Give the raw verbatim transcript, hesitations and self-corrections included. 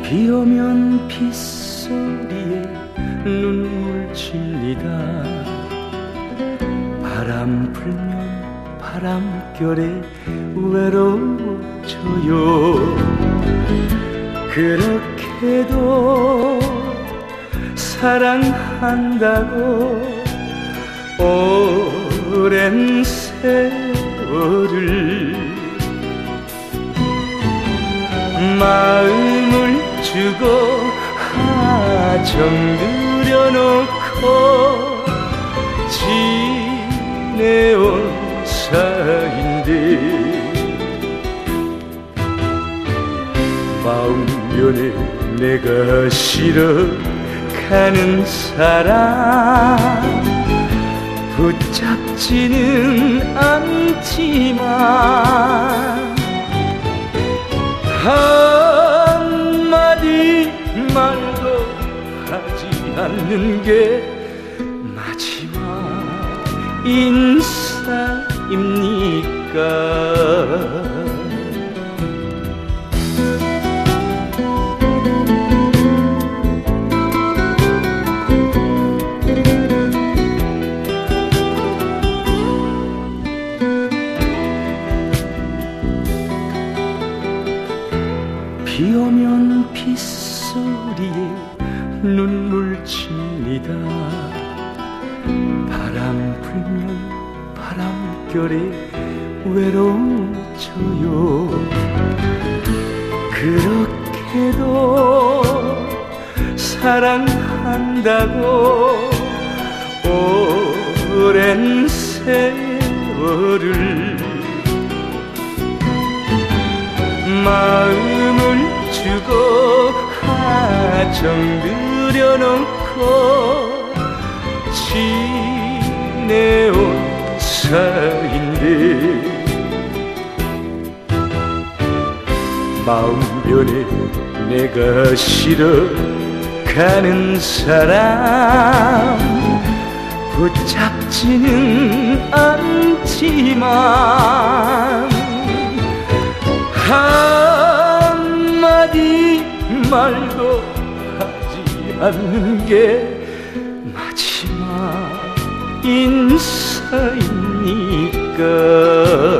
비 오면 빗소리에 눈물 칩니다. 바람 불면 바람결에 외로워져요. 그렇게도 사랑한다고 오랜 세월을 마음을 주고 하정 들여놓고 지내온 사인데 마음면에 내가 싫어가는 사람 붙잡지는 않지만 한마디 말도 하지 않는 게 마지막 인사입니까? 비 오면 빗소리에 눈물 칩니다. 바람 불면 바람결에 외로워져요. 그렇게도 사랑한다고 오랜 세월을 마음을 주고 하정 들여놓고 지내온 사인데 마음변에 내가 싫어가는 사람 붙잡지는 않지만 한마디 말도 하지 않는 게 마지막 인사입니까?